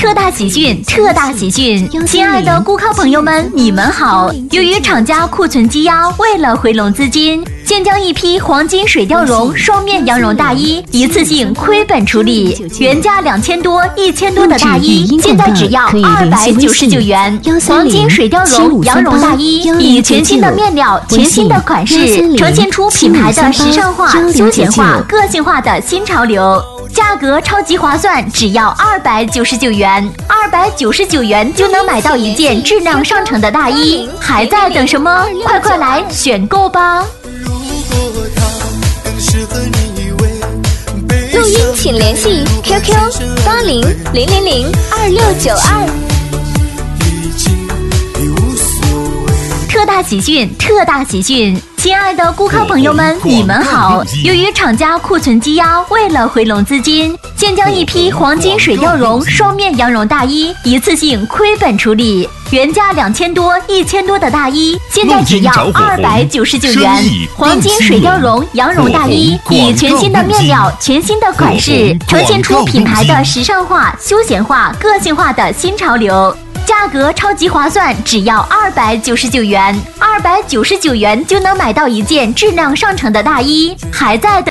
特大喜讯！特大喜讯！亲爱的顾客朋友们，你们好！由于厂家库存积压，为了回笼资金，现将一批黄金水貂绒双面羊绒大衣一次性亏本处理，原价2000多、1000多的大衣，现在只要299元。黄金水貂绒羊绒大衣以全新的面料、全新的款式，呈现出品牌的时尚化、休闲化、个性化的新潮流。价格超级划算，只要299元，299元就能买到一件质量上乘的大衣，还在等什么？快来选购吧！ 录音请联系 QQ8000022692。 特大喜讯！特大喜讯！亲爱的顾客朋友们，你们好！由于厂家库存积压，为了回笼资金，现将一批黄金水貂绒双面羊绒大衣一次性亏本处理，原价2000多、1000多的大衣，现在只要299元。黄金水貂绒羊绒大衣以全新的面料、全新的款式，呈现出品牌的时尚化、休闲化、个性化的新潮流。价格超级划算，只要299元，299元就能买到一件质量上乘的大衣，还在等